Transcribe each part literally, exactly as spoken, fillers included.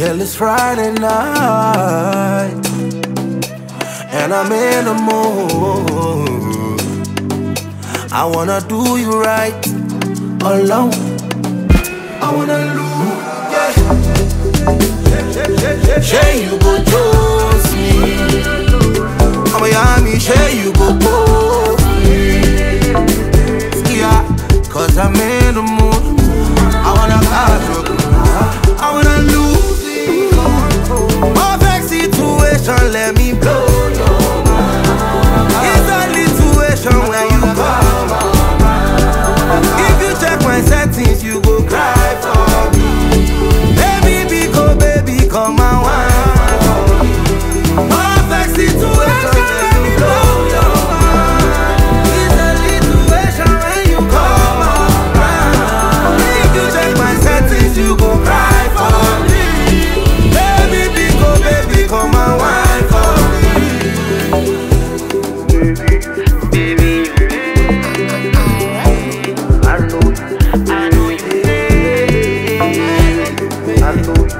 Girl, it's Friday night, and I'm in the mood. I wanna do you right, alone. I wanna lose, yeah. Say you go toast me, I'm a yummy, say you go toast me. Yeah, cause I'm in the mood. I wanna have you, I wanna lose it. Perfect situation, let me blow your mind. It's a situation when you come. If you check my settings, you go cry for me. Baby, big oh baby, come and wine. Perfect situation, let me blow your mind. It's a situation when you come around. If you check my settings, you go cry for me. Baby, big oh baby, come and wine for me. Baby, I know, I know you. I know you.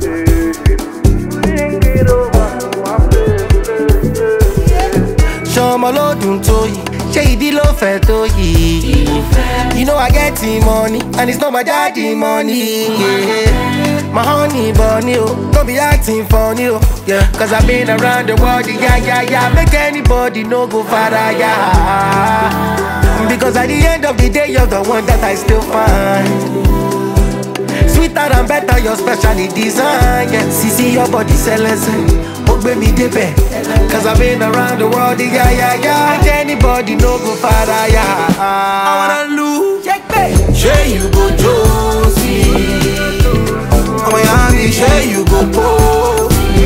Show my lord to you. Shady love fell to you. You know I get the money, and it's not my daddy money. Yeah. My honey bunny, oh, don't be acting funny, oh, yeah. Cause I've been around the world, yeah, yeah, yeah. Make anybody no go farther, yeah. Because at the end of the day, you're the one that I still find. Sweeter and better, your specially designed, yeah. See, see your body sellers, oh baby, dip. Cause I've been around the world, yeah, yeah, yeah. Make anybody no go farther, yeah. I wanna lose, check back. Say you go Josie, I'm a yummy, say you go post me.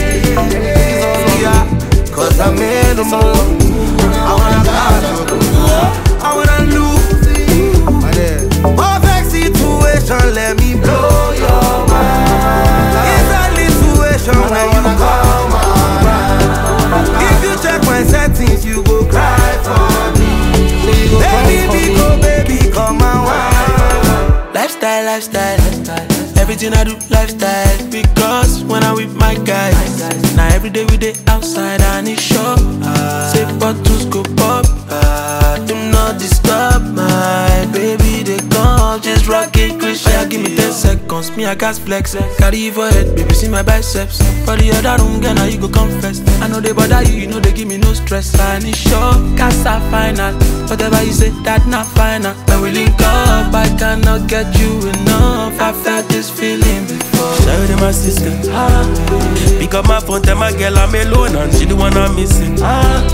Yeah, cause I'm in the mood. I wanna have you, I wanna lose it. Perfect situation, let me blow your mind. It's a situation when you come around. If you check my settings, you go cry for me. Baby, big oh baby, come and wine. Lifestyle, lifestyle, lifestyle. Everything I do, lifestyle. Because when I'm with my guys, now every day we day outside and it's sure. Say bottles go pop, uh, do not disturb my baby. They come, just rock it, Chris. Yeah, give me ten seconds, me I gas flex. Carry you for head, baby, see my biceps. For the other room, girl, now you go confess. I know they bother you, you know they give me no stress. And it's sure, casa final. Whatever you say, that not final. When we link up, I cannot get you enough. I've felt this feeling before. Shout out my sister. Ah. Pick up my phone, tell my girl I'm alone and she the one I'm missing. Ah.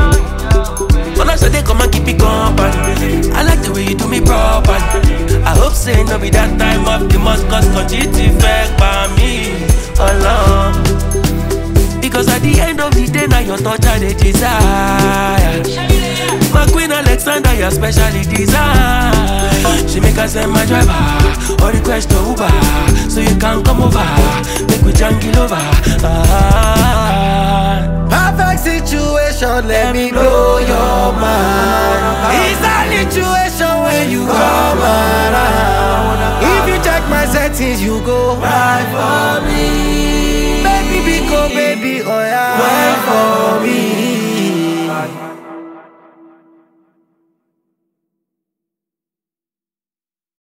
When I say they come and keep it company, I like the way you do me properly. I hope say no be that time of the month, cause continue to fake by me alone. Because at the end of the day, now your touch and the desire. My queen Alexandra, you're specially designed. She make us send my driver or request to Uber, so you can come over, make we jungle over. Ah. Perfect situation, let me blow your mind. It's a situation when you come around. If you check my settings, you go right for me. Baby, big oh baby, oh yeah, right for me.